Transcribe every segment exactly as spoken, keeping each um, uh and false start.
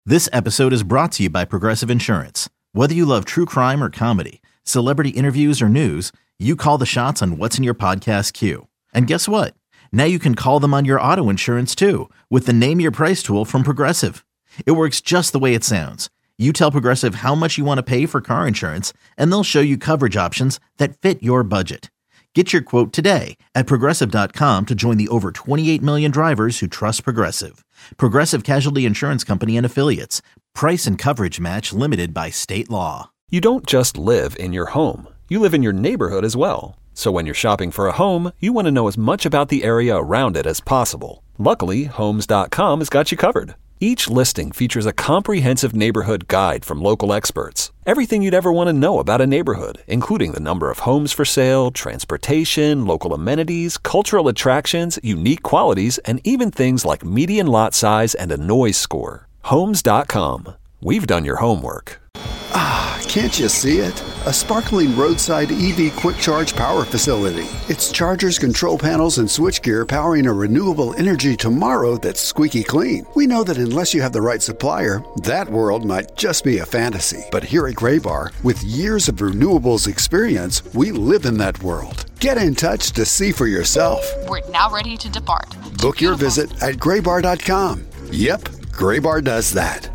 This episode is brought to you by Progressive Insurance. Whether you love true crime or comedy, celebrity interviews or news, you call the shots on what's in your podcast queue. And guess what? Now you can call them on your auto insurance too with the Name Your Price tool from Progressive. It works just the way it sounds. You tell Progressive how much you want to pay for car insurance, and they'll show you coverage options that fit your budget. Get your quote today at Progressive dot com to join the over twenty-eight million drivers who trust Progressive. Progressive Casualty Insurance Company and Affiliates. Price and coverage match limited by state law. You don't just live in your home. You live in your neighborhood as well. So when you're shopping for a home, you want to know as much about the area around it as possible. Luckily, Homes dot com has got you covered. Each listing features a comprehensive neighborhood guide from local experts. Everything you'd ever want to know about a neighborhood, including the number of homes for sale, transportation, local amenities, cultural attractions, unique qualities, and even things like median lot size and a noise score. Homes dot com. We've done your homework. Ah, can't you see it? A sparkling roadside E V quick charge power facility. It's chargers, control panels, and switchgear powering a renewable energy tomorrow that's squeaky clean. We know that unless you have the right supplier, that world might just be a fantasy. But here at Graybar, with years of renewables experience, we live in that world. Get in touch to see for yourself. We're now ready to depart. Book your visit at graybar dot com. Yep, Graybar does that.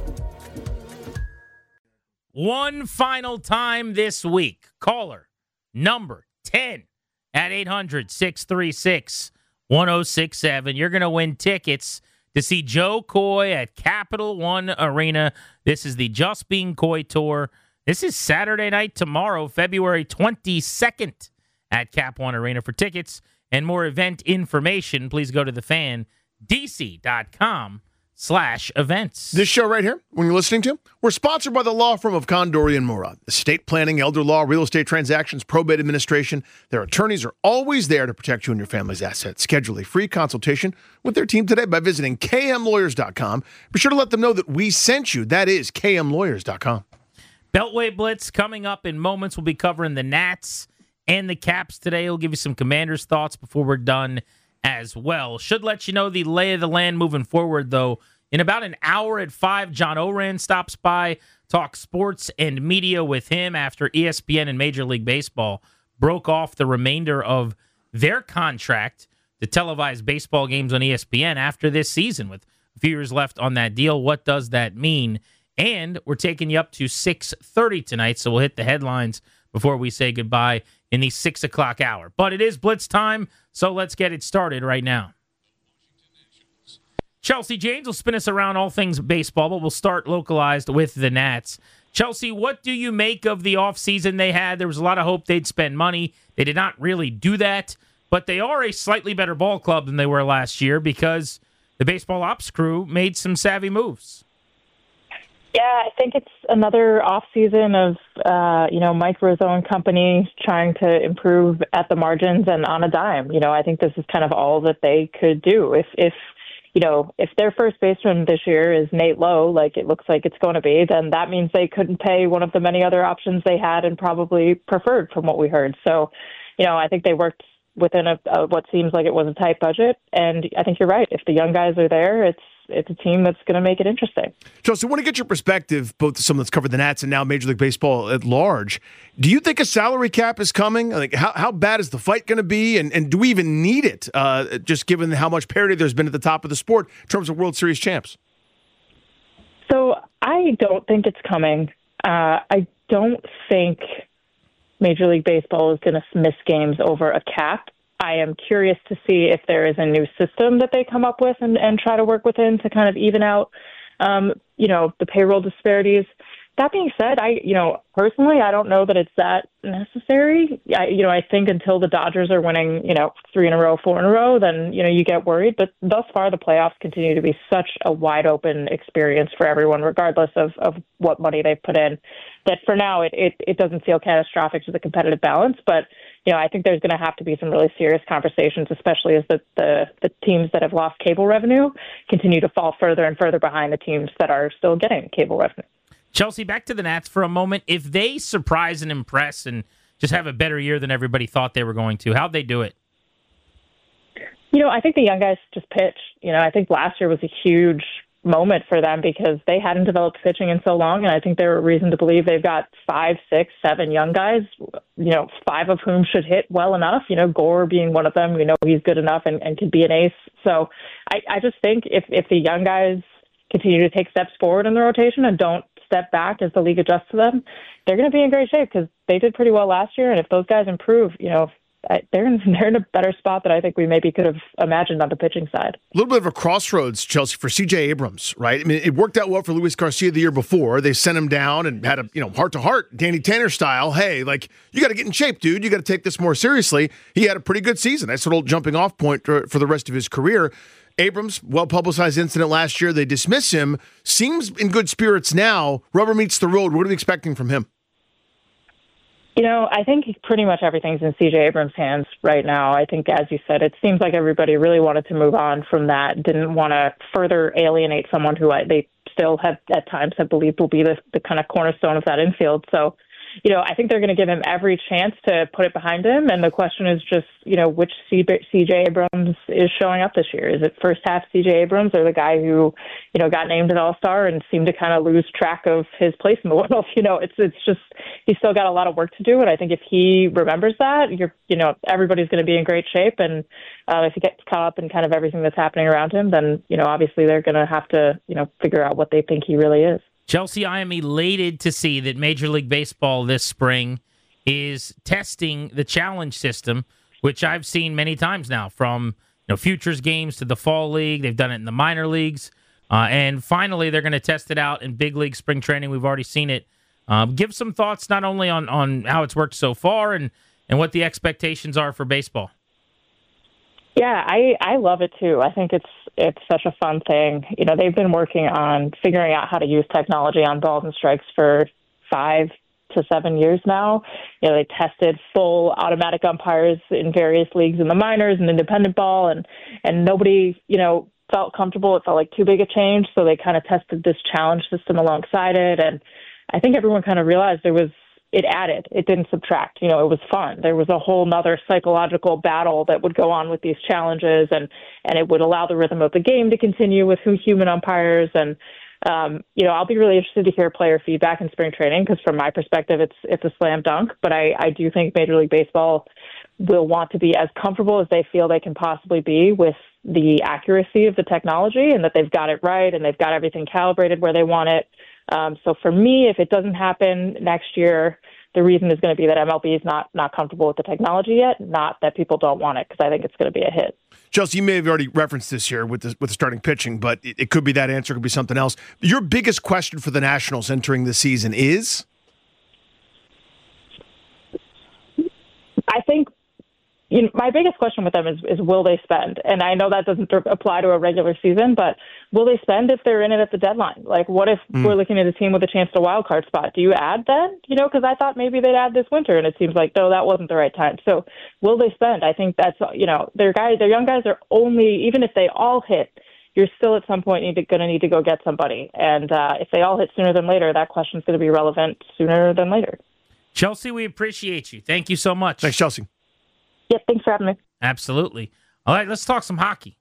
One final time this week. Caller number ten at eight hundred, six three six, one oh six seven. You're going to win tickets to see Joe Coy at Capital One Arena. This is the Just Being Coy Tour. This is Saturday night tomorrow, February twenty-second at Cap One Arena. For tickets and more event information, please go to the fan d c dot com. slash events. This show right here, when you're listening to, we're sponsored by the law firm of Condori and Murad. Estate planning, elder law, real estate transactions, probate administration. Their attorneys are always there to protect you and your family's assets. Schedule a free consultation with their team today by visiting k m lawyers dot com. Be sure to let them know that we sent you. That is k m lawyers dot com. Beltway Blitz coming up in moments. We'll be covering the Nats and the Caps today. We'll give you some Commanders' thoughts before we're done as well. Should let you know the lay of the land moving forward, though. In about an hour at five, John Oran stops by, talk sports and media with him after E S P N and Major League Baseball broke off the remainder of their contract to televise baseball games on E S P N after this season with a few years left on that deal. What does that mean? And we're taking you up to six thirty tonight, so we'll hit the headlines before we say goodbye in the six o'clock hour. But it is Blitz time, so let's get it started right now. Chelsea Janes will spin us around all things baseball, but we'll start localized with the Nats. Chelsea, what do you make of the offseason they had? There was a lot of hope they'd spend money. They did not really do that, but they are a slightly better ball club than they were last year because the baseball ops crew made some savvy moves. Yeah, I think it's another offseason of, uh, you know, Mike Rizzo company trying to improve at the margins and on a dime. You know, I think this is kind of all that they could do. If, if you know, if their first baseman this year is Nate Lowe, like it looks like it's going to be, then that means they couldn't pay one of the many other options they had and probably preferred from what we heard. So, you know, I think they worked within a, a what seems like it was a tight budget. And I think you're right. If the young guys are there, it's it's a team that's going to make it interesting. Chelsea, I want to get your perspective, both someone that's covered the Nats and now Major League Baseball at large. Do you think a salary cap is coming? Like, how, how bad is the fight going to be? And, and do we even need it, uh, just given how much parity there's been at the top of the sport in terms of World Series champs? So I don't think it's coming. Uh, I don't think Major League Baseball is going to miss games over a cap. I am curious to see if there is a new system that they come up with and, and try to work within to kind of even out, um, you know, the payroll disparities. That being said, I, you know, personally, I don't know that it's that necessary. I, you know, I think until the Dodgers are winning, you know, three in a row, four in a row, then, you know, you get worried. But thus far, the playoffs continue to be such a wide open experience for everyone, regardless of, of what money they've put in, that for now, it, it, it doesn't feel catastrophic to the competitive balance. But, you know, I think there's going to have to be some really serious conversations, especially as the, the, the teams that have lost cable revenue continue to fall further and further behind the teams that are still getting cable revenue. Chelsea, back to the Nats for a moment. If they surprise and impress and just have a better year than everybody thought they were going to, how'd they do it? You know, I think the young guys just pitch. You know, I think last year was a huge moment for them because they hadn't developed pitching in so long, and I think there are reason to believe they've got five, six, seven young guys, you know, five of whom should hit well enough, you know, Gore being one of them. We know he's good enough and, and could be an ace. So I, I just think if, if the young guys continue to take steps forward in the rotation and don't step back as the league adjusts to them, they're going to be in great shape because they did pretty well last year, and if those guys improve, you know, They're in, they're in a better spot than I think we maybe could have imagined on the pitching side. A little bit of a crossroads, Chelsea, for C J Abrams, right? I mean, it worked out well for Luis Garcia the year before. They sent him down and had a, you know, heart-to-heart, Danny Tanner style. Hey, like, you got to get in shape, dude. You got to take this more seriously. He had a pretty good season. That's a little jumping-off point for, for the rest of his career. Abrams, well-publicized incident last year. They dismiss him. Seems in good spirits now. Rubber meets the road. What are we expecting from him? You know, I think pretty much everything's in C J Abrams' hands right now. I think, as you said, it seems like everybody really wanted to move on from that, didn't want to further alienate someone who I, they still have at times have believed will be the, the kind of cornerstone of that infield. So, you know, I think they're going to give him every chance to put it behind him. And the question is just, you know, which C J Abrams is showing up this year? Is it first half C J Abrams or the guy who, you know, got named an all-star and seemed to kind of lose track of his place in the world? You know, it's it's just, he's still got a lot of work to do. And I think if he remembers that, you're, you know, everybody's going to be in great shape. And uh, if he gets caught up in kind of everything that's happening around him, then, you know, obviously they're going to have to, you know, figure out what they think he really is. Chelsea, I am elated to see that Major League Baseball this spring is testing the challenge system, which I've seen many times now, from you know futures games to the fall league. They've done it in the minor leagues. Uh, and finally, they're going to test it out in big league spring training. We've already seen it. Um, give some thoughts not only on, on how it's worked so far and, and what the expectations are for baseball. Yeah, I, I love it too. I think it's it's such a fun thing. You know, they've been working on figuring out how to use technology on balls and strikes for five to seven years now. You know, they tested full automatic umpires in various leagues in the minors and independent ball, and and nobody, you know, felt comfortable. It felt like too big a change, so they kind of tested this challenge system alongside it. And I think everyone kind of realized there was it added, it didn't subtract. You know, it was fun. There was a whole nother psychological battle that would go on with these challenges, and, and it would allow the rhythm of the game to continue with human umpires. And, um, you know, I'll be really interested to hear player feedback in spring training, because from my perspective, it's, it's a slam dunk. But I, I do think Major League Baseball will want to be as comfortable as they feel they can possibly be with the accuracy of the technology, and that they've got it right and they've got everything calibrated where they want it. Um, so for me, if it doesn't happen next year, the reason is going to be that M L B is not not comfortable with the technology yet, not that people don't want it, because I think it's going to be a hit. Chelsea, you may have already referenced this here with the, with the starting pitching, but it, it could be that answer, it could be something else. Your biggest question for the Nationals entering the season is? I think you know, my biggest question with them is, is will they spend? And I know that doesn't apply to a regular season, but will they spend if they're in it at the deadline? Like, what if mm. we're looking at a team with a chance to wild card spot? Do you add then? You know, because I thought maybe they'd add this winter, and it seems like, no, that wasn't the right time. So will they spend? I think that's, you know, their guys, their young guys are only, even if they all hit, you're still at some point need to, going to need to go get somebody. And uh, if they all hit sooner than later, that question is going to be relevant sooner than later. Chelsea, we appreciate you. Thank you so much. Thanks, Chelsea. Yeah, thanks for having me. Absolutely. All right, let's talk some hockey.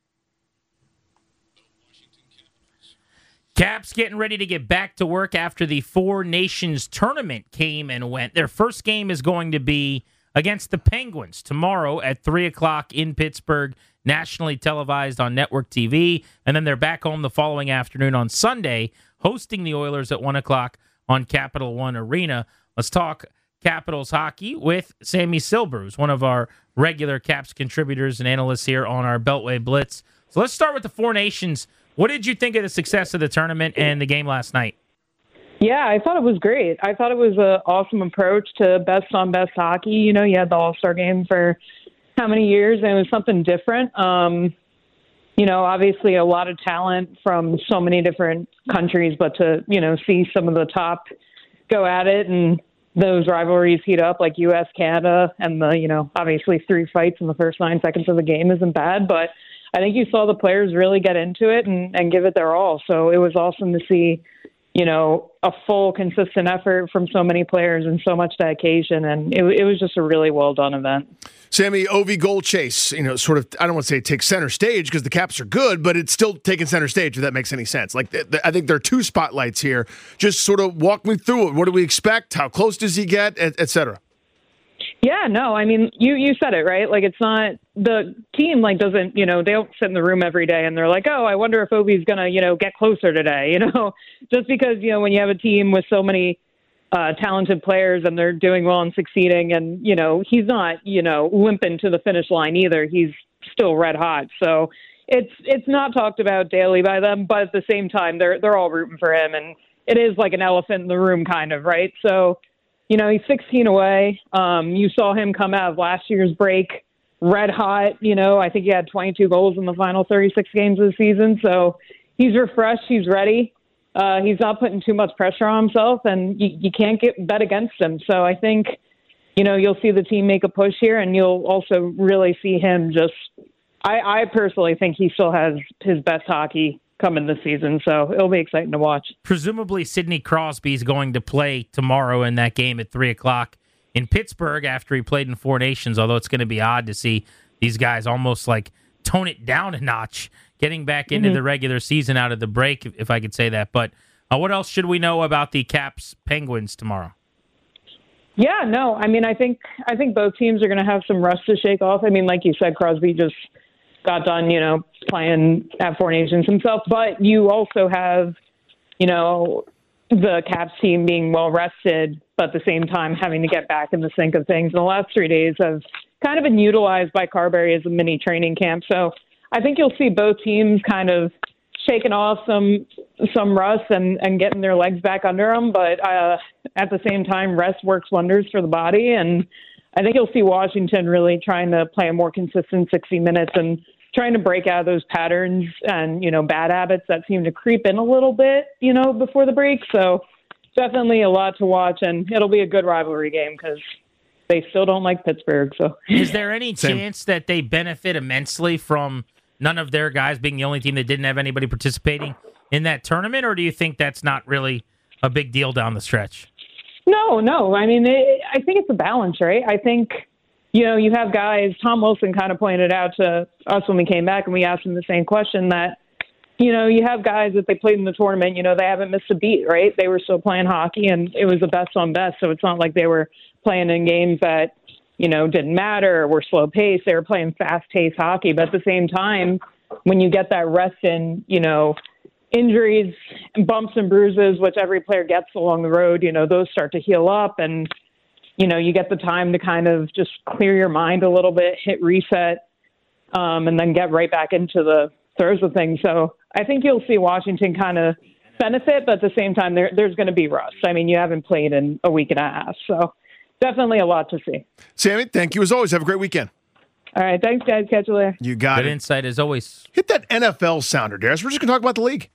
Caps getting ready to get back to work after the Four Nations tournament came and went. Their first game is going to be against the Penguins tomorrow at three o'clock in Pittsburgh, nationally televised on Network T V. And then they're back home the following afternoon on Sunday, hosting the Oilers at one o'clock on Capital One Arena. Let's talk Capitals hockey with Sammy Silber, who's one of our regular Caps contributors and analysts here on our Beltway Blitz. So let's start with the Four Nations. What did you think of the success of the tournament and the game last night? Yeah, I thought it was great. I thought it was an awesome approach to best-on-best hockey. You know, you had the All-Star game for how many years, and it was something different. Um, you know, obviously a lot of talent from so many different countries, but to, you know, see some of the top go at it and those rivalries heat up, like U S Canada, and the, you know, obviously three fights in the first nine seconds of the game isn't bad, but I think you saw the players really get into it and, and give it their all. So it was awesome to see, you know, a full, consistent effort from so many players and so much dedication. And it, it was just a really well done event. Sammy, O V goal chase, you know, sort of, I don't want to say it takes center stage because the Caps are good, but it's still taking center stage, if that makes any sense. Like, th- th- I think there are two spotlights here. Just sort of walk me through it. What do we expect? How close does he get, et, et cetera? Yeah, no, I mean, you, you said it, right? Like, it's not, the team, like, doesn't, you know, they don't sit in the room every day and they're like, oh, I wonder if Ovi's going to, you know, get closer today, you know? Just because, you know, when you have a team with so many uh, talented players and they're doing well and succeeding, and, you know, he's not, you know, limping to the finish line either. He's still red hot. So it's it's not talked about daily by them, but at the same time, they're they're all rooting for him. And it is like an elephant in the room kind of, right? So, you know, he's sixteen away. Um, you saw him come out of last year's break red hot. You know, I think he had twenty-two goals in the final thirty-six games of the season. So he's refreshed. He's ready. Uh, he's not putting too much pressure on himself, and you, you can't get bet against him. So I think, you know, you'll see the team make a push here, and you'll also really see him just I, I personally think he still has his best hockey coming this season, so it'll be exciting to watch. Presumably, Sidney Crosby's going to play tomorrow in that game at three o'clock in Pittsburgh after he played in Four Nations, although it's going to be odd to see these guys almost like tone it down a notch, getting back into mm-hmm. the regular season out of the break, if I could say that. But uh, what else should we know about the Caps Penguins tomorrow? Yeah, no, I mean, I think I think both teams are going to have some rust to shake off. I mean, like you said, Crosby just got done, you know, playing at Four Nations himself. But you also have, you know, the Caps team being well rested, but at the same time having to get back in the sync of things. And the last three days have kind of been utilized by Carberry as a mini training camp. So I think you'll see both teams kind of shaking off some some rust and, and getting their legs back under them. But uh, at the same time, rest works wonders for the body. And I think you'll see Washington really trying to play a more consistent sixty minutes and trying to break out of those patterns and, you know, bad habits that seem to creep in a little bit, you know, before the break. So definitely a lot to watch, and it'll be a good rivalry game because they still don't like Pittsburgh. So is there any chance that they benefit immensely from none of their guys being the only team that didn't have anybody participating in that tournament, or do you think that's not really a big deal down the stretch? No, no. I mean, it, I think it's a balance, right? I think, you know, you have guys, Tom Wilson kind of pointed out to us when we came back and we asked him the same question that, you know, you have guys that they played in the tournament, you know, they haven't missed a beat, right? They were still playing hockey and it was the best on best. So it's not like they were playing in games that, you know, didn't matter or were slow paced. They were playing fast paced hockey. But at the same time, when you get that rest in, you know, injuries, bumps and bruises, which every player gets along the road, you know, those start to heal up and, you know, you get the time to kind of just clear your mind a little bit, hit reset, um, and then get right back into the throes of things. So I think you'll see Washington kind of benefit, but at the same time, there, there's going to be rust. I mean, you haven't played in a week and a half, so definitely a lot to see. Sammy, thank you as always. Have a great weekend. All right, thanks, guys. Catch you later. You got Good it. Good insight as always. Hit that N F L sounder, Darius. We're just going to talk about the league.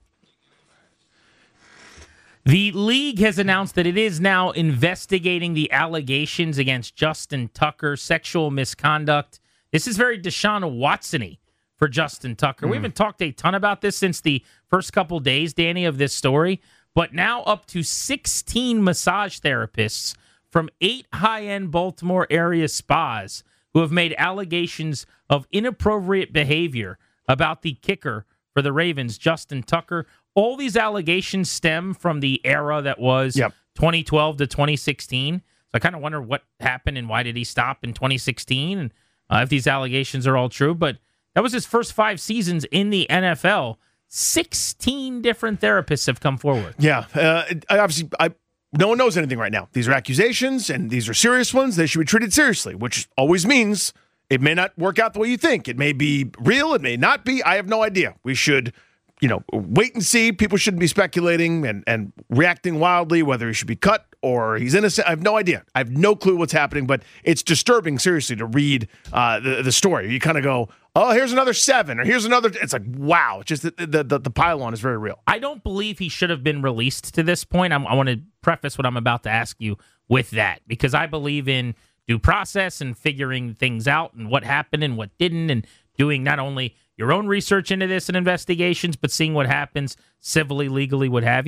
The league has announced that it is now investigating the allegations against Justin Tucker, sexual misconduct. This is very Deshaun Watson-y for Justin Tucker. Mm. We haven't talked a ton about this since the first couple days, Danny, of this story, but now up to sixteen massage therapists from eight high-end Baltimore area spas who have made allegations of inappropriate behavior about the kicker for the Ravens, Justin Tucker. All these allegations stem from the era that was yep. twenty twelve to twenty sixteen. So I kind of wonder what happened and why did he stop in twenty sixteen, and uh, if these allegations are all true. But that was his first five seasons in the N F L. sixteen different therapists have come forward. Yeah, uh, I obviously, I no one knows anything right now. These are accusations, and these are serious ones. They should be treated seriously, which always means it may not work out the way you think. It may be real. It may not be. I have no idea. We should, you know, wait and see. People shouldn't be speculating and, and reacting wildly, whether he should be cut or he's innocent. I have no idea. I have no clue what's happening, but it's disturbing, seriously, to read uh, the, the story. You kind of go, oh, here's another seven, or here's another. It's like, wow. It's just the, the, the, the pile-on is very real. I don't believe he should have been released to this point. I'm, I want to preface what I'm about to ask you with that, because I believe in due process and figuring things out and what happened and what didn't, and doing not only your own research into this and investigations, but seeing what happens civilly, legally, what have you.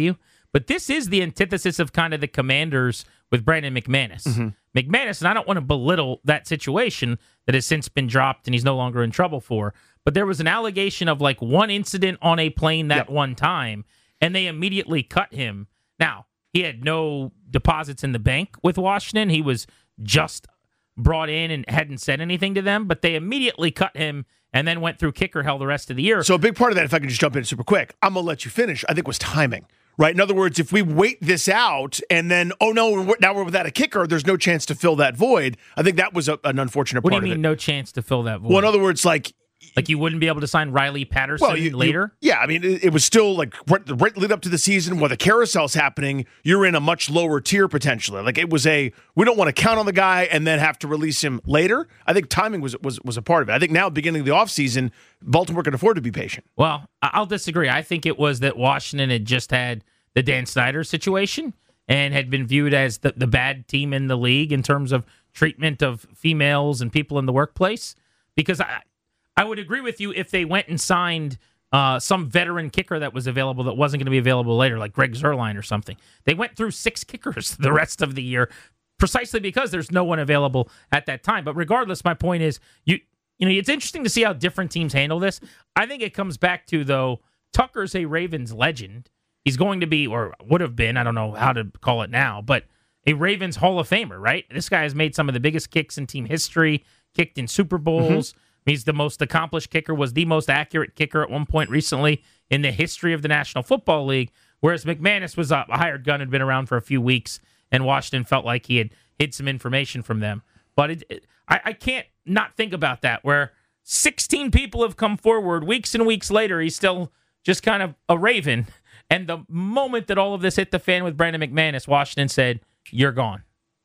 But this is the antithesis of kind of the Commanders with Brandon McManus. Mm-hmm. McManus, and I don't want to belittle that situation that has since been dropped and he's no longer in trouble for, but there was an allegation of like one incident on a plane that yep. one time, and they immediately cut him. Now, he had no deposits in the bank with Washington. He was just brought in and hadn't said anything to them, but they immediately cut him and then went through kicker hell the rest of the year. So a big part of that, if I can just jump in super quick, I'm going to let you finish, I think was timing. Right? In other words, if we wait this out and then, oh no, now we're without a kicker, there's no chance to fill that void. I think that was a, an unfortunate what part of it. What do you mean no chance to fill that void? Well, in other words, like... Like you wouldn't be able to sign Riley Patterson well, you, later? You, yeah, I mean, it, it was still like right, right lead up to the season where the carousel's happening, you're in a much lower tier potentially. Like it was a, we don't want to count on the guy and then have to release him later. I think timing was was was a part of it. I think now, beginning of the offseason, Baltimore can afford to be patient. Well, I'll disagree. I think it was that Washington had just had the Dan Snyder situation and had been viewed as the, the bad team in the league in terms of treatment of females and people in the workplace. Because I... I would agree with you if they went and signed uh, some veteran kicker that was available that wasn't going to be available later, like Greg Zuerlein or something. They went through six kickers the rest of the year precisely because there's no one available at that time. But regardless, my point is, you you know, it's interesting to see how different teams handle this. I think it comes back to, though, Tucker's a Ravens legend. He's going to be, or would have been, I don't know how to call it now, but a Ravens Hall of Famer, right? This guy has made some of the biggest kicks in team history, kicked in Super Bowls. Mm-hmm. He's the most accomplished kicker, was the most accurate kicker at one point recently in the history of the National Football League, whereas McManus was a hired gun, had been around for a few weeks, and Washington felt like he had hid some information from them. But it, it, I, I can't not think about that, where sixteen people have come forward. Weeks and weeks later, he's still just kind of a Raven. And the moment that all of this hit the fan with Brandon McManus, Washington said, you're gone.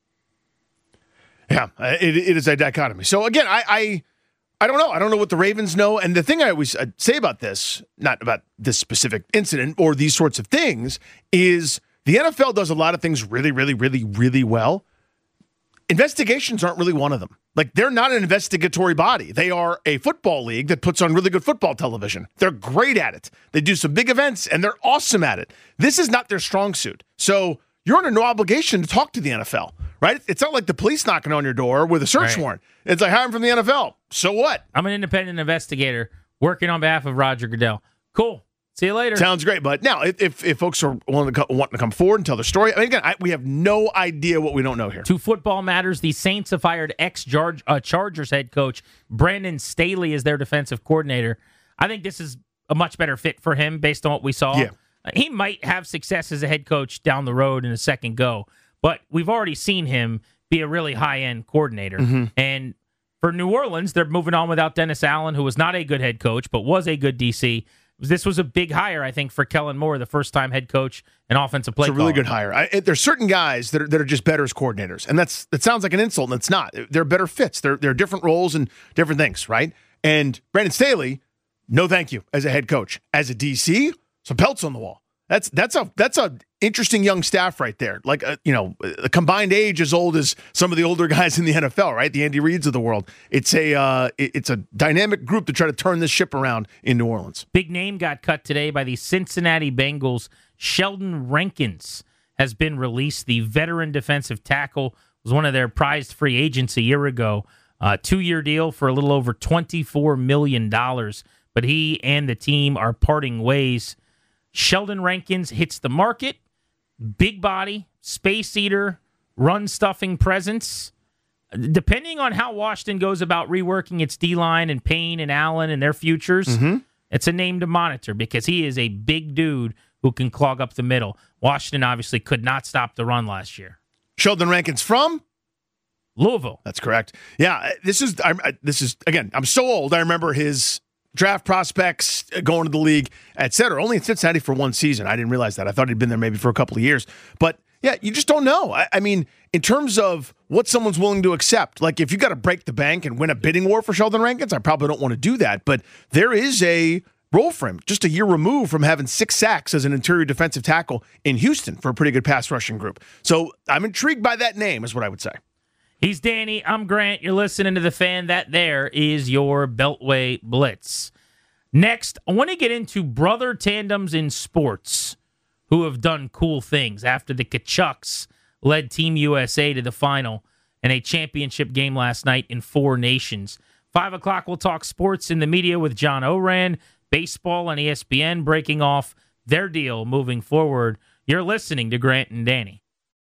Yeah, it, it is a dichotomy. So, again, I... I I don't know. I don't know what the Ravens know. And the thing I always say about this, not about this specific incident or these sorts of things, is the N F L does a lot of things really, really, really, really well. Investigations aren't really one of them. Like, they're not an investigatory body. They are a football league that puts on really good football television. They're great at it. They do some big events, and they're awesome at it. This is not their strong suit. So you're under no obligation to talk to the N F L, right? It's not like the police knocking on your door with a search right. warrant. It's like, hi, I'm from the N F L. So what? I'm an independent investigator working on behalf of Roger Goodell. Cool. See you later. Sounds great. But now, if if folks are wanting to, wanting to come forward and tell their story, I mean, again, I, we have no idea what we don't know here. To Football Matters, the Saints have hired ex-Chargers head coach Brandon Staley as their defensive coordinator. I think this is a much better fit for him based on what we saw. Yeah. He might have success as a head coach down the road in a second go, but we've already seen him be a really high-end coordinator. Mm-hmm. And for New Orleans, they're moving on without Dennis Allen, who was not a good head coach, but was a good D C. This was a big hire, I think, for Kellen Moore, the first-time head coach and offensive play caller. It's a really caller. good hire. I, there's certain guys that are, that are just better as coordinators, and that's that sounds like an insult, and it's not. They're better fits. They're, they're different roles and different things, right? And Brandon Staley, no thank you as a head coach. As a D C, some pelts on the wall. That's that's a that's a interesting young staff right there. Like a, you know, a combined age as old as some of the older guys in the N F L, right? The Andy Reids of the world. It's a uh, it's a dynamic group to try to turn this ship around in New Orleans. Big name got cut today by the Cincinnati Bengals. Sheldon Rankins has been released. The veteran defensive tackle was one of their prized free agents a year ago. Uh, two-year deal for a little over twenty-four million dollars. But he and the team are parting ways. Sheldon Rankins hits the market. Big body, space eater, run-stuffing presence. Depending on how Washington goes about reworking its D-line and Payne and Allen and their futures, mm-hmm. it's a name to monitor because he is a big dude who can clog up the middle. Washington obviously could not stop the run last year. Sheldon Rankins from? Louisville. That's correct. Yeah, this is, I, this is again, I'm so old, I remember his draft prospects going to the league, et cetera. Only in Cincinnati for one season. I didn't realize that. I thought he'd been there maybe for a couple of years. But yeah, you just don't know. I, I mean, in terms of what someone's willing to accept, like if you got to break the bank and win a bidding war for Sheldon Rankins, I probably don't want to do that. But there is a role for him, just a year removed from having six sacks as an interior defensive tackle in Houston for a pretty good pass rushing group. So I'm intrigued by that name, is what I would say. He's Danny. I'm Grant. You're listening to The Fan. That there is your Beltway Blitz. Next, I want to get into brother tandems in sports. who have done cool things after the Kachucks led Team U S A to the final in a championship game last night in Four Nations. Five o'clock, we'll talk sports in the media with John Oran, baseball on E S P N breaking off their deal moving forward. You're listening to Grant and Danny.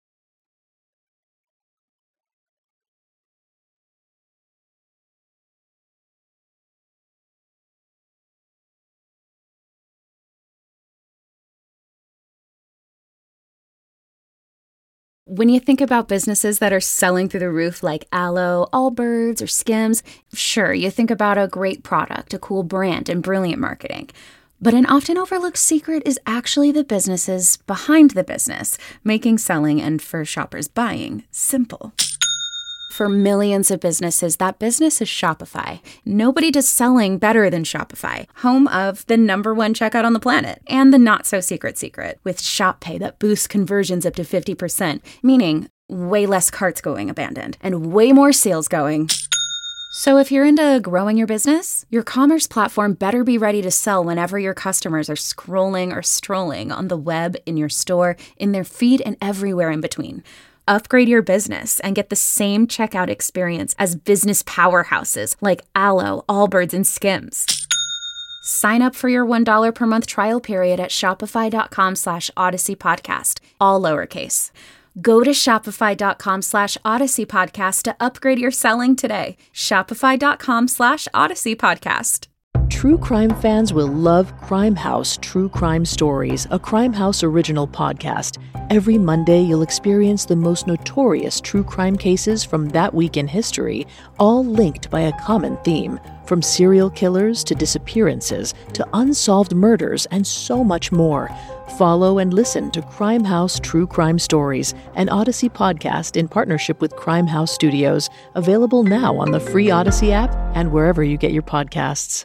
When you think about businesses that are selling through the roof like Aloe, Allbirds, or Skims, sure, you think about a great product, a cool brand, and brilliant marketing. But an often overlooked secret is actually the businesses behind the business, making selling and for shoppers buying simple. For millions of businesses, that business is Shopify. Nobody does selling better than Shopify, home of the number one checkout on the planet and the not-so-secret secret with Shop Pay that boosts conversions up to fifty percent, meaning way less carts going abandoned and way more sales going. So if you're into growing your business, your commerce platform better be ready to sell whenever your customers are scrolling or strolling on the web, in your store, in their feed, and everywhere in between. Upgrade your business and get the same checkout experience as business powerhouses like Aloe, Allbirds, and Skims. Sign up for your one dollar per month trial period at shopify.com slash Odyssey Podcast, all lowercase. Go to shopify.com slash Odyssey Podcast to upgrade your selling today. Shopify.com slash Odyssey Podcast. True crime fans will love Crime House True Crime Stories, a Crime House original podcast. Every Monday, you'll experience the most notorious true crime cases from that week in history, all linked by a common theme. From serial killers to disappearances to unsolved murders and so much more. Follow and listen to Crime House True Crime Stories, an Odyssey podcast in partnership with Crime House Studios, available now on the free Odyssey app and wherever you get your podcasts.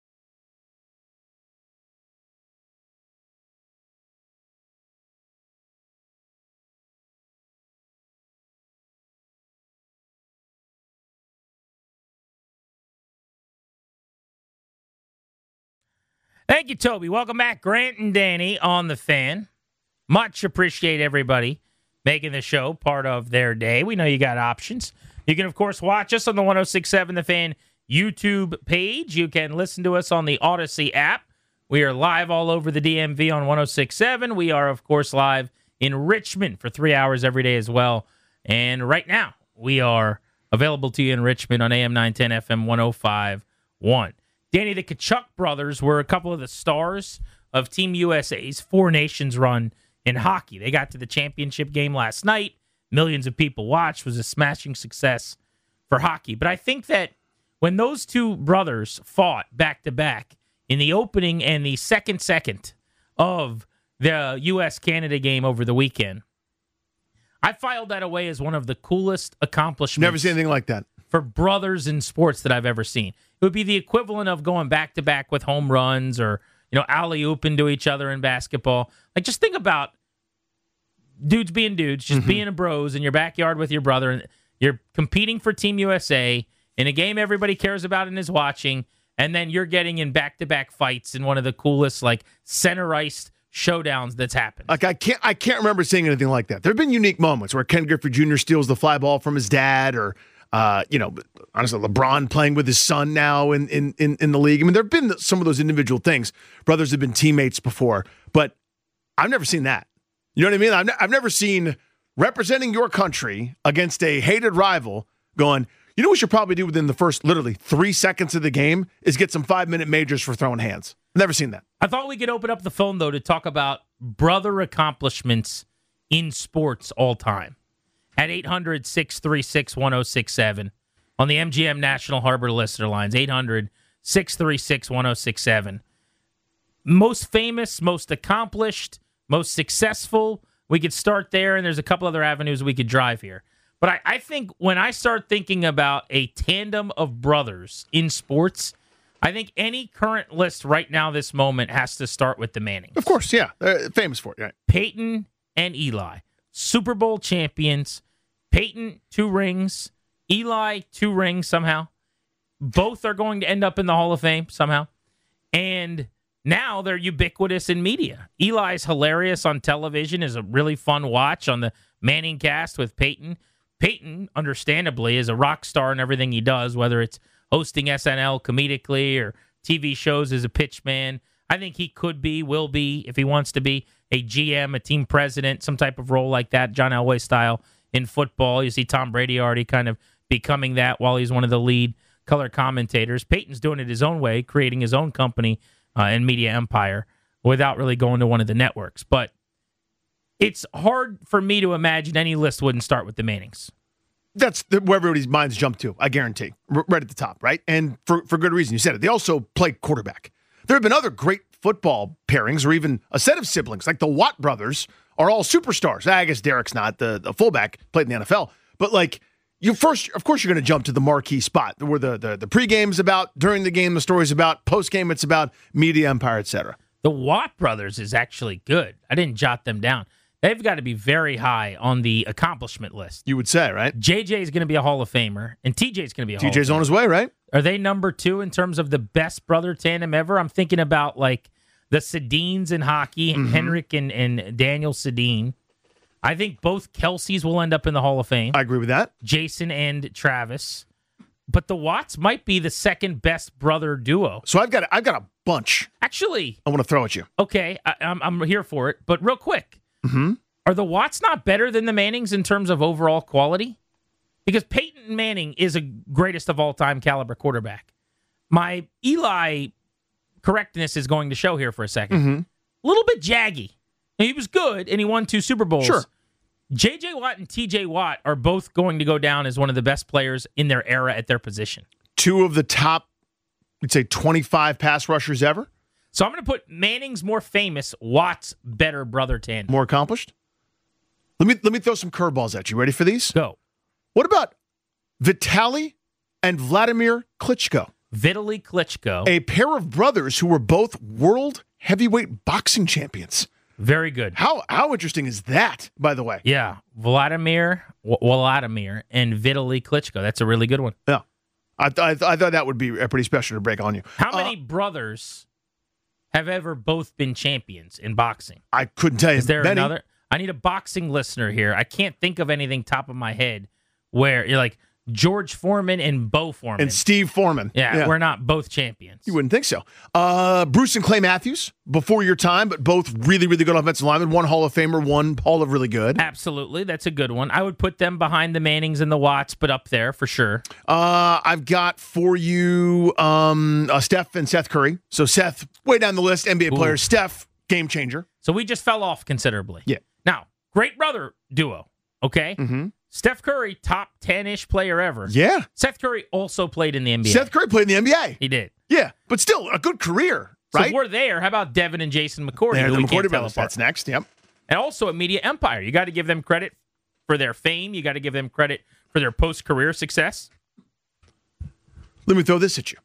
Thank you, Toby. Welcome back, Grant and Danny on The Fan. Much appreciate everybody making the show part of their day. We know you got options. You can, of course, watch us on the one oh six point seven The Fan YouTube page. You can listen to us on the Odyssey app. We are live all over the D M V on one oh six point seven. We are, of course, live in Richmond for three hours every day as well. And right now, we are available to you in Richmond on A M nine ten, F M one oh five point one. Danny, the Kachuk brothers were a couple of the stars of Team U S A's Four Nations run in hockey. They got to the championship game last night. Millions of people watched. It was a smashing success for hockey. But I think that when those two brothers fought back-to-back in the opening and the second second of the U S Canada game over the weekend, I filed that away as one of the coolest accomplishments. Never seen anything like that. For brothers in sports that I've ever seen. It would be the equivalent of going back-to-back with home runs or, you know, alley-ooping to each other in basketball. Like, just think about dudes being dudes, just mm-hmm. being a bros in your backyard with your brother, and you're competing for Team U S A in a game everybody cares about and is watching, and then you're getting in back-to-back fights in one of the coolest, like, center-iced showdowns that's happened. Like I can't, I can't remember seeing anything like that. There have been unique moments where Ken Griffey Junior steals the fly ball from his dad, or uh, you know, honestly, LeBron playing with his son now in in in, in the league. I mean, there have been some of those individual things. Brothers have been teammates before, but I've never seen that. You know what I mean? I've, ne- I've never seen representing your country against a hated rival going, you know what we should probably do within the first literally three seconds of the game is get some five-minute majors for throwing hands. Never seen that. I thought we could open up the phone, though, to talk about brother accomplishments in sports all time. At eight hundred, six three six, one oh six seven on the M G M National Harbor listener lines, eight hundred, six three six, one oh six seven. Most famous, most accomplished, most successful. We could start there, and there's a couple other avenues we could drive here. But I, I think when I start thinking about a tandem of brothers in sports, I think any current list right now, this moment, has to start with the Mannings. Of course, yeah. They're famous for it, right? Peyton and Eli, Super Bowl champions. Peyton, two rings. Eli, two rings somehow. Both are going to end up in the Hall of Fame somehow. And now they're ubiquitous in media. Eli's hilarious on television, is a really fun watch on the Manning cast with Peyton. Peyton, understandably, is a rock star in everything he does, whether it's hosting S N L comedically or T V shows as a pitch man. I think he could be, will be, if he wants to be, a G M, a team president, some type of role like that, John Elway style in football. You see Tom Brady already kind of becoming that while he's one of the lead color commentators. Peyton's doing it his own way, creating his own company uh, and media empire without really going to one of the networks. But it's hard for me to imagine any list wouldn't start with the Mannings. That's the, where everybody's minds jump to, I guarantee. R- right at the top, right? And for, for good reason. You said it. They also play quarterback. There have been other great football pairings or even a set of siblings, like the Watt brothers are all superstars. I guess Derek's not the, the fullback, played in the N F L. But like, you first, of course, you're going to jump to the marquee spot where the, the, the pregame's about, during the game, the story's about, postgame, it's about, media empire, et cetera. The Watt brothers is actually good. I didn't jot them down. They've got to be very high on the accomplishment list. You would say, right? J J is going to be a Hall of Famer, and T J's going to be a Hall of Famer. T J's on his way, right? Are they number two in terms of the best brother tandem ever? I'm thinking about like the Sedins in hockey, mm-hmm. Henrik and, and Daniel Sedin. I think both Kelseys will end up in the Hall of Fame. I agree with that. Jason and Travis. But the Watts might be the second best brother duo. So I've got I've got a bunch. Actually, I want to throw at you. Okay, I, I'm I'm here for it. But real quick, mm-hmm. are the Watts not better than the Mannings in terms of overall quality? Because Peyton Manning is a greatest of all time caliber quarterback. My Eli correctness is going to show here for a second. Mm-hmm. A little bit jaggy. He was good, and he won two Super Bowls. Sure. J J. Watt and T J. Watt are both going to go down as one of the best players in their era at their position. Two of the top, we'd say, twenty-five pass rushers ever. So I'm going to put Manning's more famous, Watt's better brother tandem. More accomplished? Let me let me throw some curveballs at you. Ready for these? Go. What about Vitaly and Vladimir Klitschko? Vitaly Klitschko. A pair of brothers who were both world heavyweight boxing champions. Very good. How how interesting is that, by the way? Yeah. Vladimir, w- Vladimir and Vitaly Klitschko. That's a really good one. Yeah. I, th- I, th- I thought that would be pretty special to break on you. How uh, many brothers have ever both been champions in boxing? I couldn't tell you. Is there many. another? I need a boxing listener here. I can't think of anything top of my head where you're like George Foreman and Bo Foreman. And Steve Foreman. Yeah, yeah. we're not both champions. You wouldn't think so. Uh, Bruce and Clay Matthews, before your time, but both really, really good offensive linemen. One Hall of Famer, one Hall of really good. Absolutely. That's a good one. I would put them behind the Mannings and the Watts, but up there for sure. Uh, I've got for you um, uh, Steph and Seth Curry. So Seth, way down the list, N B A Ooh. players. Steph, game changer. So we just fell off considerably. Yeah. Now, great brother duo, okay? Mm-hmm. Steph Curry, top ten-ish player ever. Yeah. Seth Curry also played in the N B A. Seth Curry played in the N B A. He did. Yeah, but still a good career, So right? if we're there, how about Devin and Jason McCourty? They're who the we McCourty can't tell brothers. apart? That's next, yep. And also a media empire. You got to give them credit for their fame. You got to give them credit for their post-career success. Let me throw this at you.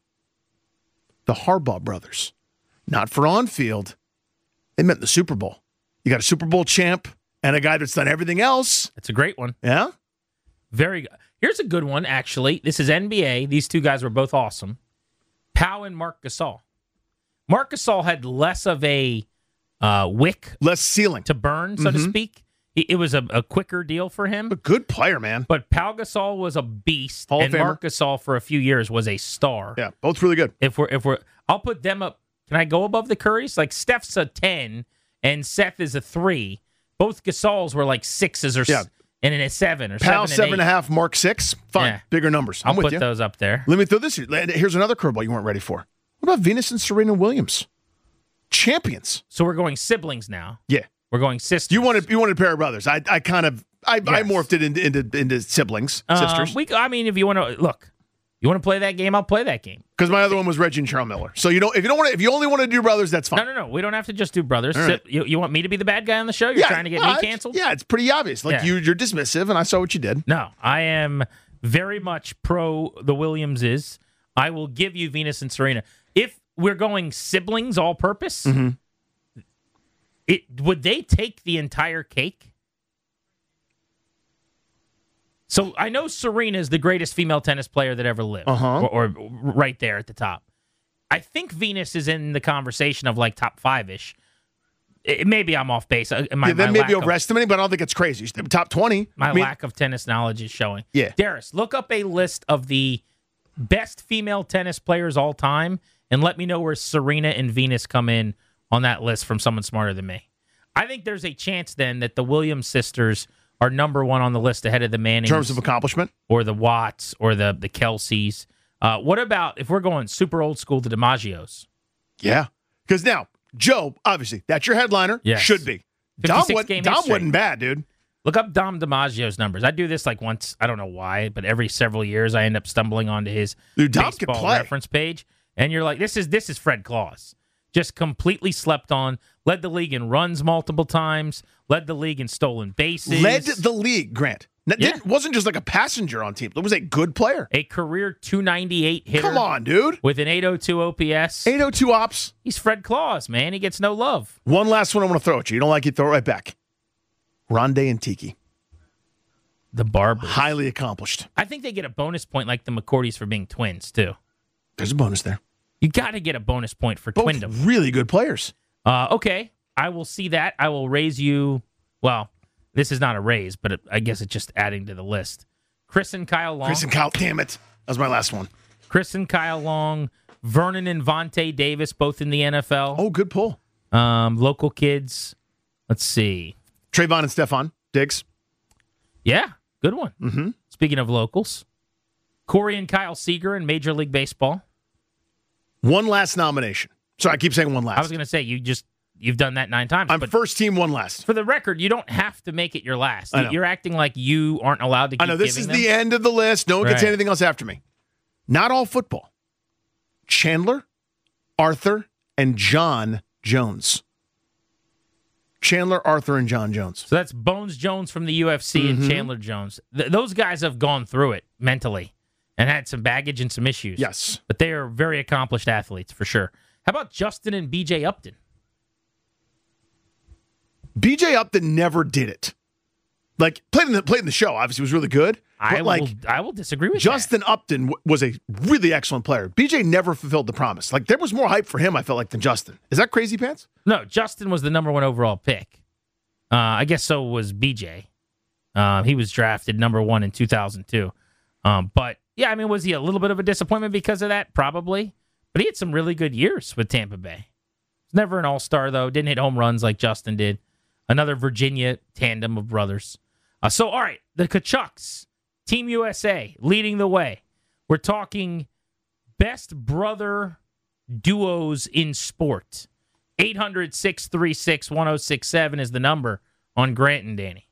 The Harbaugh brothers. Not for on-field. They met in the Super Bowl. You got a Super Bowl champ and a guy that's done everything else. That's a great one. Yeah? Very good. Here's a good one, actually. This is N B A. These two guys were both awesome. Pau and Marc Gasol. Marc Gasol had less of a uh, wick. Less ceiling. To burn, so mm-hmm. to speak. It was a, a quicker deal for him. A good player, man. But Pau Gasol was a beast, Hall of and Famer. Marc Gasol for a few years was a star. Yeah, both really good. If we're if we're, I'll put them up. Can I go above the Currys? Like Steph's a ten, and Seth is a three. Both Gasols were like sixes or yeah. and in a seven or Pal, seven, seven and, and a half, Mark six. Fine, yeah. Bigger numbers. I'm I'll with put you. those up there. Let me throw this. Here's another curveball you weren't ready for. What about Venus and Serena Williams? Champions. So we're going siblings now. Yeah. We're going sisters. You wanted you wanted a pair of brothers. I I kind of I, yes. I morphed it into into, into siblings, uh, sisters. We I mean, if you want to look, you want to play that game, I'll play that game. Because my other one was Reggie and Cheryl Miller. So you don't if you don't want to, if you only want to do brothers, that's fine. No, no, no. We don't have to just do brothers. All right. Si- you, you want me to be the bad guy on the show? You're yeah, trying to get uh, me canceled? Yeah, it's pretty obvious. Like Yeah. you you're dismissive, and I saw what you did. No, I am very much pro the Williamses. I will give you Venus and Serena. If we're going siblings all purpose, Mm-hmm. it would they take the entire cake? So I know Serena is the greatest female tennis player that ever lived, Uh-huh. or, or right there at the top. I think Venus is in the conversation of like top five-ish. It, maybe I'm off base. Uh, My, yeah, then my maybe lack of- overestimating, but I don't think it's crazy. Top twenty. My I mean, lack of tennis knowledge is showing. Yeah. Darius, look up a list of the best female tennis players all time and let me know where Serena and Venus come in on that list from someone smarter than me. I think there's a chance then that the Williams sisters are number one on the list ahead of the Mannings. in terms of accomplishment? Or the Watts or the, the Kelseys. Uh, what about if we're going super old school, the DiMaggios? Yeah. Because now, Joe, obviously, that's your headliner. Yes. Should be. Dom, fifty-six wa- game Dom history. wasn't bad, dude. Look up Dom DiMaggio's numbers. I do this like once, I don't know why, but every several years I end up stumbling onto his Dude, Dom can baseball play. reference page. And you're like, this is this is Fred Claus. Just completely slept on. Led the league in runs multiple times. Led the league in stolen bases. Led the league, Grant. N- Yeah. didn't- wasn't just like a passenger on team. It was a good player. A career two ninety-eight hitter. Come on, dude. With an eight oh two O P S. eight oh two ops. He's Fred Claus, man. He gets no love. One last one I want to throw at you. You don't like it, throw it right back. Rondé and Tiki. The Barbers. Highly accomplished. I think they get a bonus point like the McCourtys for being twins, too. There's a bonus there. You got to get a bonus point for Both twindom. really good players. Uh, okay, I will see that. I will raise you. Well, this is not a raise, but it, I guess it's just adding to the list. Chris and Kyle Long. Chris and Kyle, damn it. That was my last one. Chris and Kyle Long. Vernon and Vontae Davis, both in the N F L. Oh, good pull. Um, local kids. Let's see. Trayvon and Stephon Diggs. Yeah, good one. Mm-hmm. Speaking of locals, Corey and Kyle Seager in Major League Baseball. One last nomination. Sorry, I keep saying one last. I was going to say, you just, you've done that nine times. I'm but first team, one last. for the record, you don't have to make it your last. I know. You're acting like you aren't allowed to keep I know this giving is them. the end of the list. No one gets Right. anything else after me. Not all football. Chandler, Arthur, and John Jones. Chandler, Arthur, and John Jones. So that's Bones Jones from the U F C Mm-hmm. and Chandler Jones. Th- those guys have gone through it mentally and had some baggage and some issues. Yes. But they are very accomplished athletes for sure. How about Justin and B J Upton? B J Upton never did it. Like, played in the, played in the show, obviously was really good. I But like, will, I will disagree with Justin Upton w- was a really excellent player. B J never fulfilled the promise. Like, there was more hype for him, I felt like, than Justin. Is that crazy pants? that. No, Justin was the number one overall pick. Uh, I guess so was B J. Uh, he was drafted number one in two thousand two. Um, but, yeah, I mean, was he a little bit of a disappointment because of that? Probably. But he had some really good years with Tampa Bay. He's never an all-star, though. Didn't hit home runs like Justin did. Another Virginia tandem of brothers. Uh, so, all right, the Kachucks, Team U S A, leading the way. We're talking best brother duos in sport. eight hundred, six three six, one oh six seven is the number on Grant and Danny.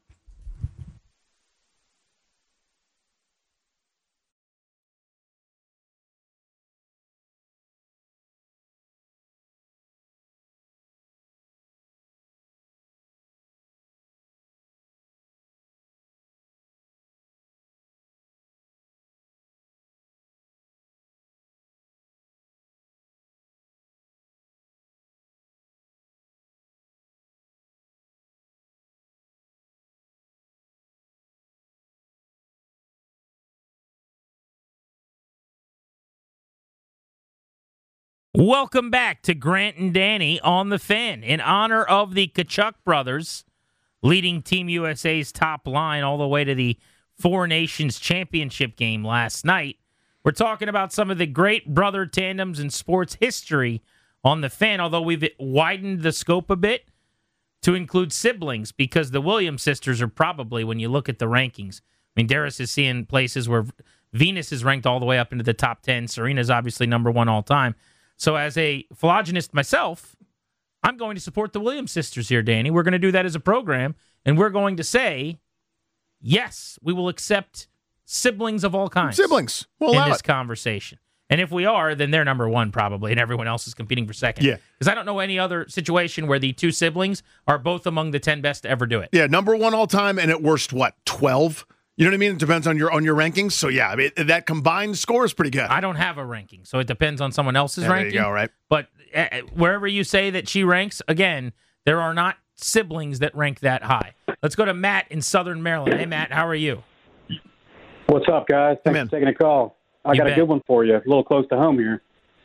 Welcome back to Grant and Danny on the Fan. In honor of the Kachuk brothers, leading Team U S A's top line all the way to the Four Nations Championship game last night, we're talking about some of the great brother tandems in sports history on the Fan, although we've widened the scope a bit to include siblings, because the Williams sisters are probably, when you look at the rankings, I mean, Darius is seeing places where Venus is ranked all the way up into the top ten. Serena's obviously number one all time. So as a phylogynist myself, I'm going to support the Williams sisters here, Danny. We're going to do that as a program, and we're going to say, yes, we will accept siblings of all kinds. Siblings. We'll in allow this it. conversation. And if we are, then they're number one probably, and everyone else is competing for second. Yeah. Because I don't know any other situation where the two siblings are both among the ten best to ever do it. Yeah, number one all time, and at worst, what, twelve? You know what I mean? It depends on your on your rankings. So, yeah, I mean, that combined score is pretty good. I don't have a ranking, so it depends on someone else's Yeah, there ranking. you go, right? But uh, wherever you say that she ranks, again, there are not siblings that rank that high. Let's go to Matt in Southern Maryland. Hey, Matt, how are you? What's up, guys? Thanks man. for taking a call. I You got bet. a good one for you, a little close to home here.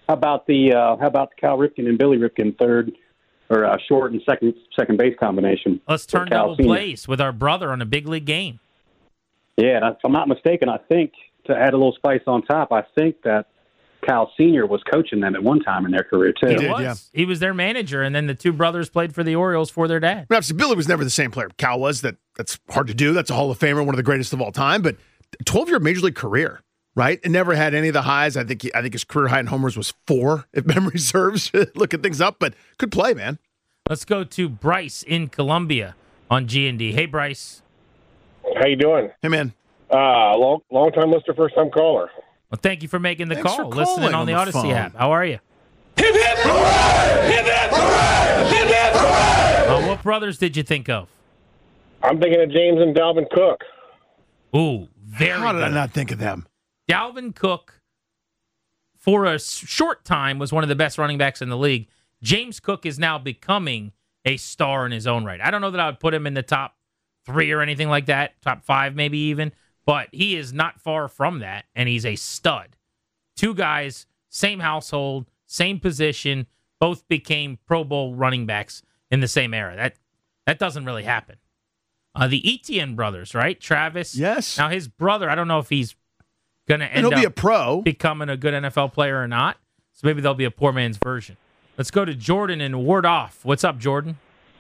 How about the uh, how about the Cal Ripken and Billy Ripken third or uh, short and second second base combination? Let's turn double plays with our brother on a big league game. Yeah, if I'm not mistaken, I think to add a little spice on top, I think that Cal Senior was coaching them at one time in their career too. He, he was. Yeah. He was their manager, and then the two brothers played for the Orioles for their dad. Perhaps Billy was never the same player Cal was. That that's hard to do. That's a Hall of Famer, one of the greatest of all time. But twelve-year major league career, right? And never had any of the highs. I think he, I think his career high in homers was four, if memory serves. Looking things up, but could play, man. Let's go to Bryce in Columbia on G and D. Hey, Bryce. How you doing? Hey, man. Uh, long long time listener, first time caller. Well, thank you for making the Thanks call. for Listening on, on the, the Odyssey phone. app. How are you? Hip hip hooray! Hip hip hooray! Hip hip hooray! Uh, what brothers did you think of? I'm thinking of James and Dalvin Cook. Ooh, very How did good. I not think of them? Dalvin Cook, for a short time, was one of the best running backs in the league. James Cook is now becoming a star in his own right. I don't know that I would put him in the top three or anything like that, top five maybe even, but he is not far from that, and he's a stud. Two guys, same household, same position, both became Pro Bowl running backs in the same era. That that doesn't really happen. Uh, the Etienne brothers, right? Travis. Yes. Now his brother, I don't know if he's going to end And he'll up be a pro. becoming a good N F L player or not. So maybe they'll be a poor man's version. Let's go to Jordan and Ward Off. What's up, Jordan?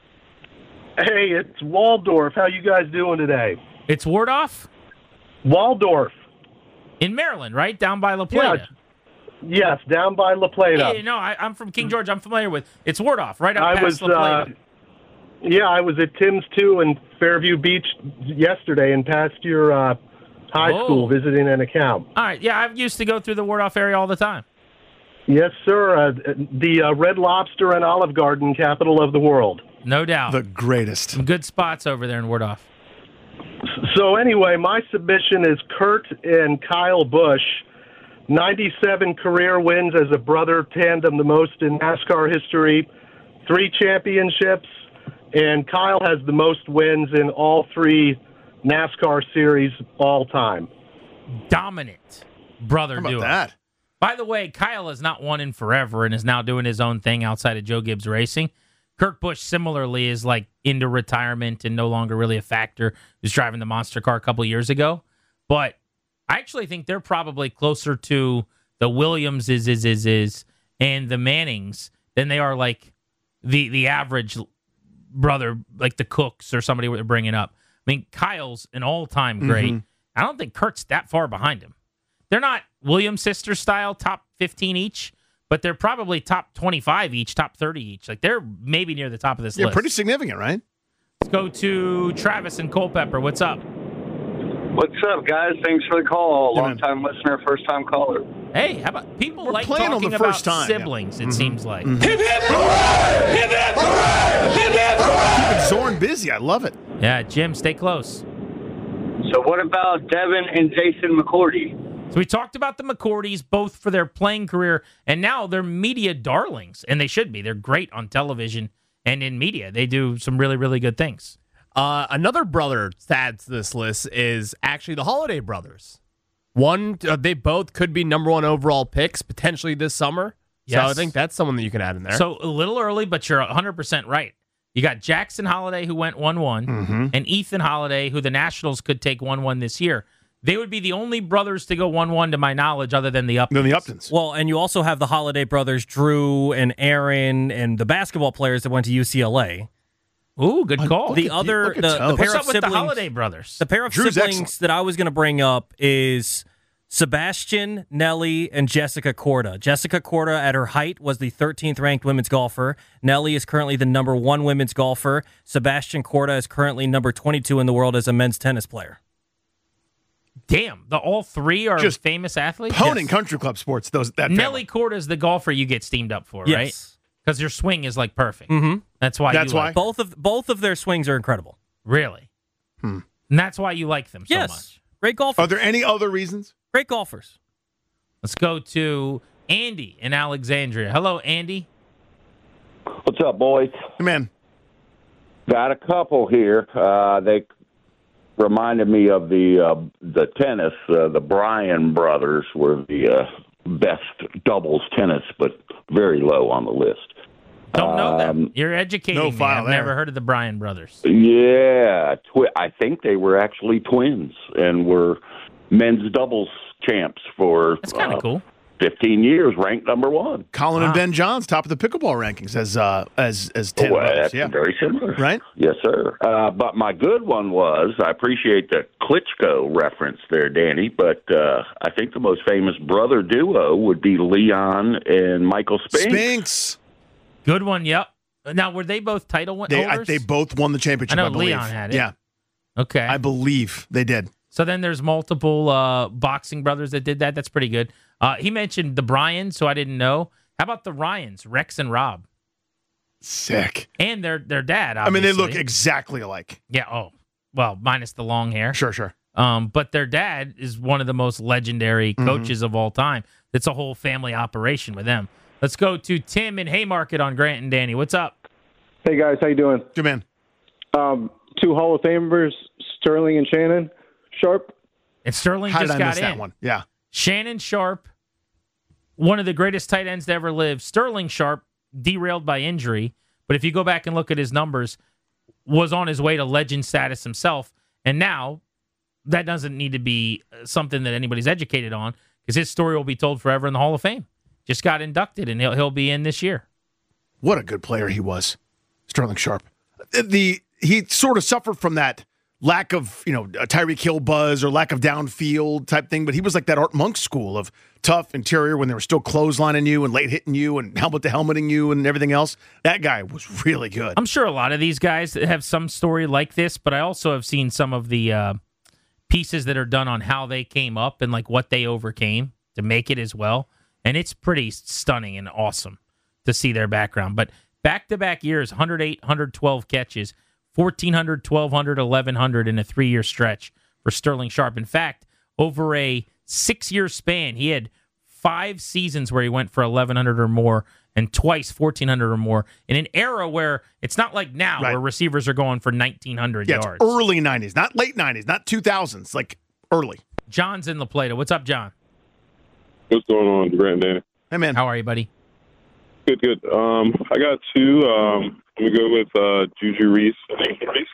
Hey, it's Waldorf. How you guys doing today? It's Ward Off? Waldorf. In Maryland, right? Down by La Plata. Yeah, yes, down by La Plata. Yeah, no, I, I'm from King George. I'm familiar with. It's Ward Off, right up I past was, La Plata. uh, yeah, I was at Tim's too in Fairview Beach yesterday and passed your uh, high Oh. school visiting an account. All right, yeah, I used to go through the Ward Off area all the time. Yes, sir. Uh, the uh, Red Lobster and Olive Garden capital of the world. No doubt. The greatest. Some good spots over there in Ward Off. So anyway, my submission is Kurt and Kyle Busch. ninety-seven career wins as a brother tandem, the most in NASCAR history. Three championships, and Kyle has the most wins in all three NASCAR series all time. Dominant brother How about duo. that? By the way, Kyle has not won in forever and is now doing his own thing outside of Joe Gibbs Racing. Kurt Busch similarly is like into retirement and no longer really a factor. He was driving the monster car a couple years ago. But I actually think they're probably closer to the Williams is is is is and the Mannings than they are like the the average brother, like the Cooks or somebody they're bringing up. I mean, Kyle's an all-time great. Mhm. I don't think Kurt's that far behind him. They're not Williams sister style top fifteen each, but they're probably top twenty-five each, top thirty each. Like they're maybe near the top of this Yeah, list. pretty significant, right? Let's go to Travis and Culpeper. What's up? What's up, guys? Thanks for the call. Yeah, Long time listener, first time caller. Hey, how about people We're like playing on talking the about first time, yeah. siblings, it Mhm. seems like. Mhm. Hip hip hooray! Hip hip hooray! Hip hip hooray! Keeping Zorn busy. I love it. Yeah, Jim, stay close. So what about Devin and Jason McCourty? So we talked about the McCourtys, both for their playing career, and now they're media darlings, and they should be. They're great on television and in media. They do some really, really good things. Uh, another brother to add to this list is actually the Holiday brothers. One, uh, they both could be number one overall picks potentially this summer. So Yes. I think that's someone that you can add in there. So a little early, but you're one hundred percent right. You got Jackson Holiday, who went one one, Mhm. and Ethan Holiday, who the Nationals could take one one this year. They would be the only brothers to go one one to my knowledge other than the Uptons. No, the Uptons. Well, and you also have the Holiday brothers, Drew and Aaron, and the basketball players that went to U C L A. Ooh, good call. The other, look at the, Tubs. the What's pair up of with the siblings, Holiday brothers? the pair of Drew's siblings excellent. that I was going to bring up is Sebastian, Nelly, and Jessica Korda. Jessica Korda, at her height, was the thirteenth ranked women's golfer. Nelly is currently the number one women's golfer. Sebastian Korda is currently number twenty-two in the world as a men's tennis player. Damn, the all three are Just famous athletes? Honing Yes. country club sports. Those that Nelly Korda is the golfer you get steamed up for, right? Yes. Because your swing is like perfect. Mm-hmm. That's why That's you why? like Both of both of their swings are incredible. Really? Hmm. And that's why you like them so yes. much. Great golfers. Are there any other reasons? Great golfers. Let's go to Andy in Alexandria. Hello, Andy. What's up, boys? Hey, man. Got a couple here. Uh, they reminded me of the uh, the tennis. Uh, the Bryan brothers were the uh, best doubles tennis, but very low on the list. Don't know them. Um, You're educating no me. file I've there. never heard of the Bryan brothers. Yeah, twi- I think they were actually twins and were men's doubles champs for That's kind of uh, cool. fifteen years, ranked number one. Colin Wow. and Ben Johns, top of the pickleball rankings as uh, as as ten Well, brothers. that's Yeah, very similar. right. Yes, sir. Uh, but my good one was, I appreciate the Klitschko reference there, Danny, but uh, I think the most famous brother duo would be Leon and Michael Spinks. Spinks. Good one. Yep. Now, were they both title win- They I, holders? they both won the championship. I know I believe. Leon had it. Yeah, Okay. I believe they did. So then there's multiple uh, boxing brothers that did that. That's pretty good. Uh, he mentioned the Bryans, so I didn't know. How about the Ryans, Rex and Rob? Sick. And their their dad, I mean, they obviously. look exactly alike. Yeah, oh. Well, minus the long hair. Sure, sure. Um, but their dad is one of the most legendary coaches of all time. It's a whole family operation with them. Let's go to Tim in Haymarket on Grant and Danny. What's up? Hey guys, how you doing? Good man. Um, two Hall of Famers, Sterling and Shannon Sharp. And Sterling How just did I got miss in. that one? Yeah. Shannon Sharp, one of the greatest tight ends to ever live. Sterling Sharp, derailed by injury, but if you go back and look at his numbers, was on his way to legend status himself. And now that doesn't need to be something that anybody's educated on because his story will be told forever in the Hall of Fame. Just got inducted, and he'll he'll be in this year. What a good player he was, Sterling Sharp. The he sort of suffered from that lack of, you know, a Tyreek Hill buzz or lack of downfield type thing, but he was like that Art Monk school of tough interior when they were still clotheslining you and late hitting you and helmet to helmeting you and everything else. That guy was really good. I'm sure a lot of these guys have some story like this, but I also have seen some of the uh, pieces that are done on how they came up and like what they overcame to make it as well. And it's pretty stunning and awesome to see their background. But back-to-back years, one hundred eight, one hundred twelve catches, fourteen hundred, twelve hundred, eleven hundred in a three-year stretch for Sterling Sharp. In fact, over a six-year span, he had five seasons where he went for eleven hundred or more and twice fourteen hundred or more in an era where it's not like now Right. where receivers are going for nineteen hundred Yeah, yards. it's early nineties, not late nineties, not two thousands, like early. John's in La Plata. What's up, John? What's going on, Grant and Danny? Hey, man. How are you, buddy? Good, good. Um, I got two. Um, I'm going to go with uh, Juju Reese and Nathan Reese.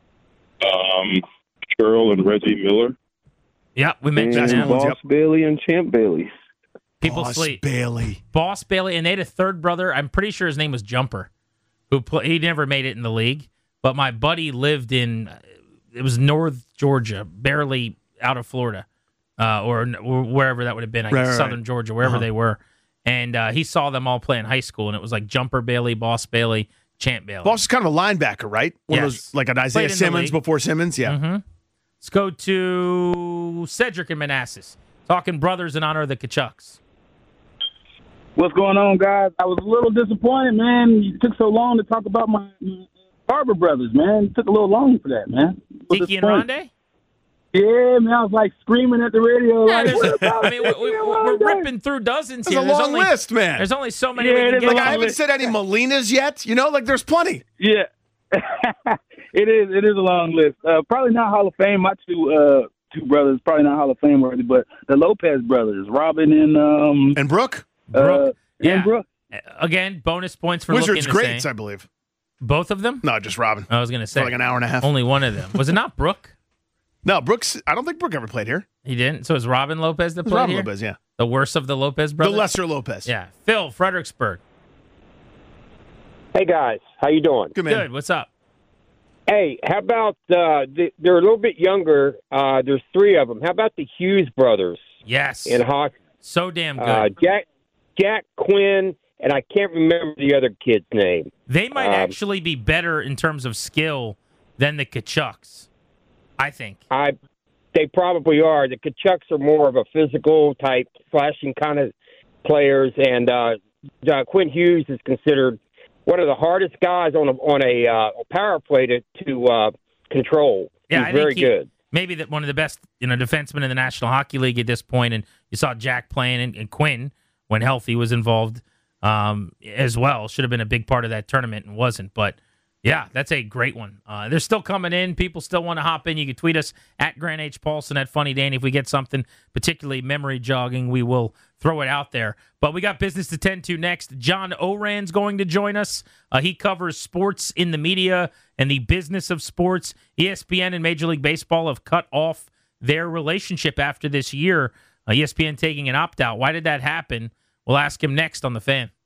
Um, Cheryl and Reggie Miller. Yeah, we mentioned and that. Boss Bailey and Champ Bailey. People Boss sleep. Bailey. Boss Bailey, and they had a third brother. I'm pretty sure his name was Jumper, who play, he never made it in the league. But my buddy lived in it was North Georgia, barely out of Florida, uh, or, or wherever that would have been. I Right, guess right, Southern right. Georgia, wherever Uh-huh. they were. And uh, he saw them all play in high school, and it was like Jumper Bailey, Boss Bailey, Champ Bailey. Boss is kind of a linebacker, right? One of Yes. those, like an Played Isaiah in the Simmons league. before Simmons. Yeah. Mm-hmm. Let's go to Cedric in Manassas. Talking brothers in honor of the Kachucks. What's going on, guys? I was a little disappointed, man. You took so long to talk about my, my Barber brothers, man. You took a little long for that, man. Was Tiki and disappointed. Rondé? Yeah, man. I was like screaming at the radio. Yeah, like, there's what a- about I mean, we, Tiki we, and we're Rondé? ripping through dozens There's here. a There's long only, list, man. There's only so many Yeah, we it can is get Like, long I haven't list. said any Molinas yet. You know, like, there's plenty. Yeah. it is. It is a long list. Uh, probably not Hall of Fame. My two uh, two brothers probably not Hall of Fame worthy, but the Lopez brothers, Robin and um And Brooke? Brooke. uh, Yeah. and Brooke. Again, bonus points for Wizards looking the greats, same. I believe. Both of them? No, just Robin. I was going to say. For like an hour and a half. Only one of them. Was it not Brooke? No, Brooks. I don't think Brooke ever played here. He didn't? So it was Robin Lopez that It was played Robin here? Lopez, yeah. The worst of the Lopez brothers? The lesser Lopez. Yeah. Phil, Fredericksburg. Hey guys, how you doing? Good man. Good. What's up? Hey, how about uh, the, they're a little bit younger. Uh, there's three of them. How about the Hughes brothers Yes. in hockey? So damn good. Uh, Jack, Jack Quinn, and I can't remember the other kid's name. They might um, actually be better in terms of skill than the Kachucks, I think. I, they probably are. The Kachucks are more of a physical type, flashing kind of players, and uh, uh, Quinn Hughes is considered one of the hardest guys on a on a uh, power play to to uh, control. Yeah, He's I very think he, good. Maybe that one of the best, you know, defensemen in the National Hockey League at this point, and you saw Jack playing, and, and Quinn, when healthy, was involved um, as well. Should have been a big part of that tournament and wasn't. But Yeah, that's a great one. Uh, they're still coming in. People still want to hop in. You can tweet us at Grant H. Paulson, at Funny Danny. If we get something particularly memory jogging, we will throw it out there. But we got business to tend to next. John Oran's going to join us. Uh, he covers sports in the media and the business of sports. E S P N and Major League Baseball have cut off their relationship after this year. Uh, E S P N taking an opt-out. Why did that happen? We'll ask him next on The Fan.